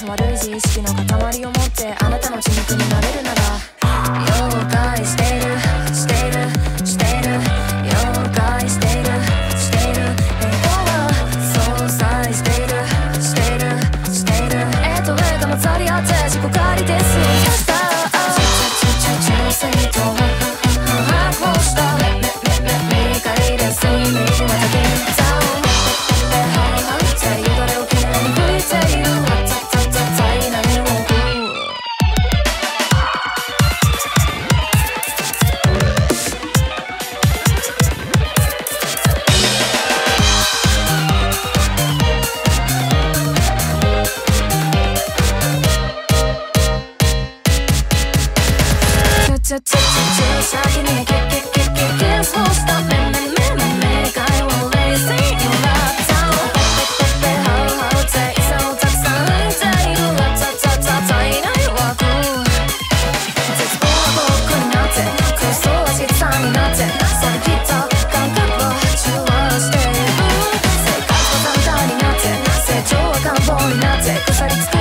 悪い自意識の塊を持ってあなたの血肉になれるなら了解しているしているしている了解しているしている英語は相殺しているしているしている映画混ざり合って自己狩りですやった中性と発砲した理解ですイメージは先にザオよだれをきれいに拭いている体内を先にキスをした目界を冷静になったハウハウっていさをたくさん抜いている体内枠絶望は僕になって空想はしさになってさりきった感覚は中和している生活は簡単になって成長は願望になって腐りつく